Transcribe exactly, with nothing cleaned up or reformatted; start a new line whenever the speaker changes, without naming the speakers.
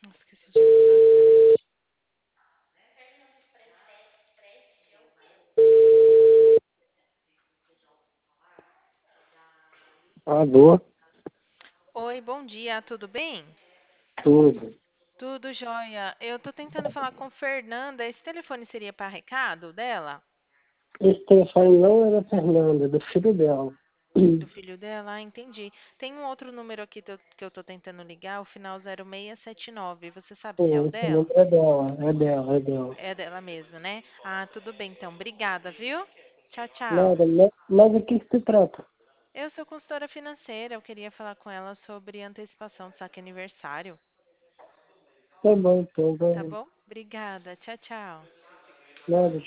Esqueci de avisar a Sete.
Alô,
Oi, bom dia, tudo bem?
tudo.
Tudo jóia. Eu tô tentando falar com Fernanda. Esse telefone seria para recado dela?
Esse telefone não é da Fernanda, é do filho dela.
Do filho dela? Ah, entendi. Tem um outro número aqui que eu, que eu tô tentando ligar, o final zero seis sete nove. Você sabe se é o
Sim, esse
dela?
número é dela, é dela, é dela.
É dela mesmo, né? Ah, tudo bem então. Obrigada, viu? Tchau, tchau.
Nada, mas, mas o que que se trata?
Eu sou consultora financeira. Eu queria falar com ela sobre antecipação do saque aniversário.
Tá bom, então,
Tá
vai.
bom? Obrigada. Tchau, tchau.
Nada,